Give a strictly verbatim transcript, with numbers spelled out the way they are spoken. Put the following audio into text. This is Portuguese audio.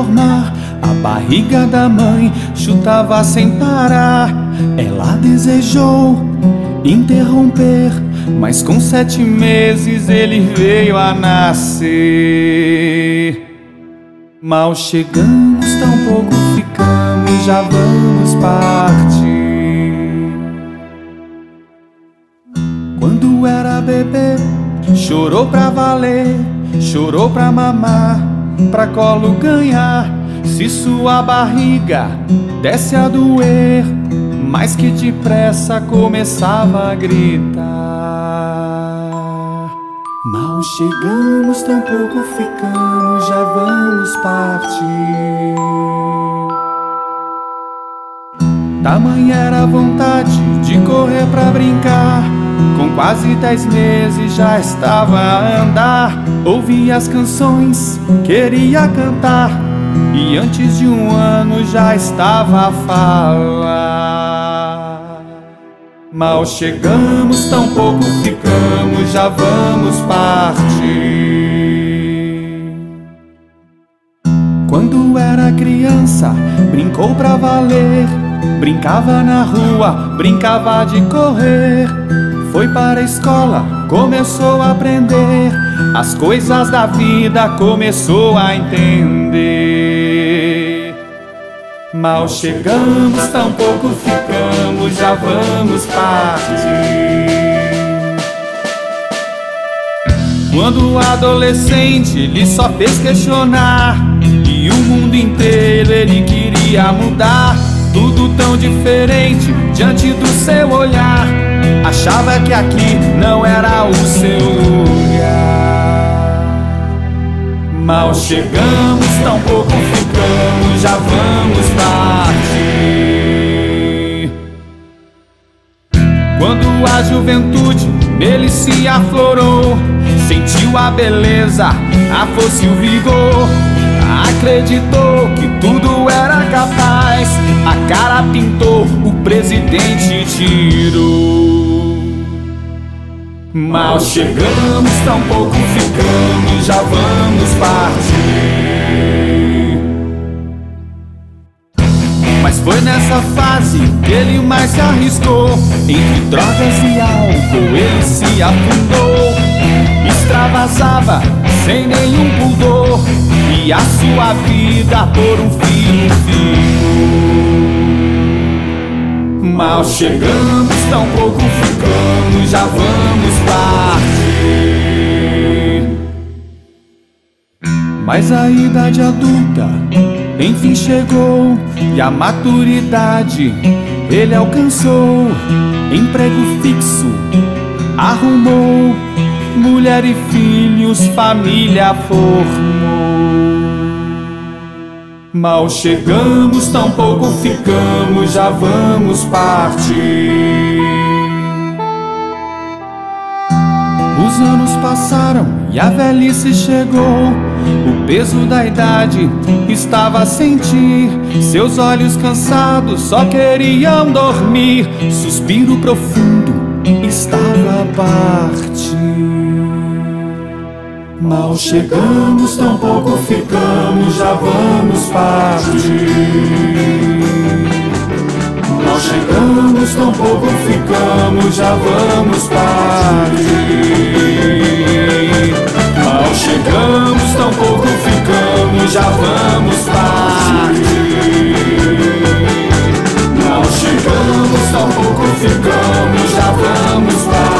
formar, a barriga da mãe chutava sem parar. Ela desejou interromper, mas com sete meses ele veio a nascer. Mal chegamos, tão pouco ficamos, já vamos partir. Quando era bebê, chorou pra valer, chorou pra mamar, pra colo ganhar. Se sua barriga desce a doer, mais que depressa começava a gritar. Mal chegamos, tão pouco ficamos, já vamos partir. Tamanha era a vontade de correr pra brincar. Com quase dez meses já estava a andar. Ouvia as canções, queria cantar, e antes de um ano já estava a falar. Mal chegamos, tão pouco ficamos, já vamos partir. Quando era criança, brincou pra valer, brincava na rua, brincava de correr. Foi para a escola, começou a aprender as coisas da vida, começou a entender. Mal chegamos, tão pouco ficamos, já vamos partir. Quando adolescente, ele só fez questionar, e o mundo inteiro ele queria mudar. Tudo tão diferente diante do seu olhar. Achava que aqui não era o seu lugar. Mal chegamos, tão pouco ficamos, já vamos partir. Quando a juventude nele se aflorou, sentiu a beleza, a força e o vigor. Acreditou que tudo era capaz, a cara pintou, o presidente tirou. Mal chegamos, tão pouco ficamos, já vamos partir. Mas foi nessa fase que ele mais se arriscou. Entre drogas e álcool ele se afundou. Extravasava sem nenhum pudor, e a sua vida por um fio ficou. Mal chegamos, tão pouco ficamos, já vamos partir. Mas a idade adulta enfim chegou, e a maturidade ele alcançou. Emprego fixo arrumou, mulher e filhos, família formou. Mal chegamos, tão pouco ficamos, já vamos partir. Os anos passaram e a velhice chegou. O peso da idade estava a sentir. Seus olhos cansados só queriam dormir. Suspiro profundo estava a partir. Mal chegamos, tão pouco ficamos, já vamos partir. Mal chegamos, tão pouco ficamos, já vamos partir. Mal chegamos, tão pouco ficamos, já vamos partir. Mal chegamos, tão pouco ficamos, já vamos partir.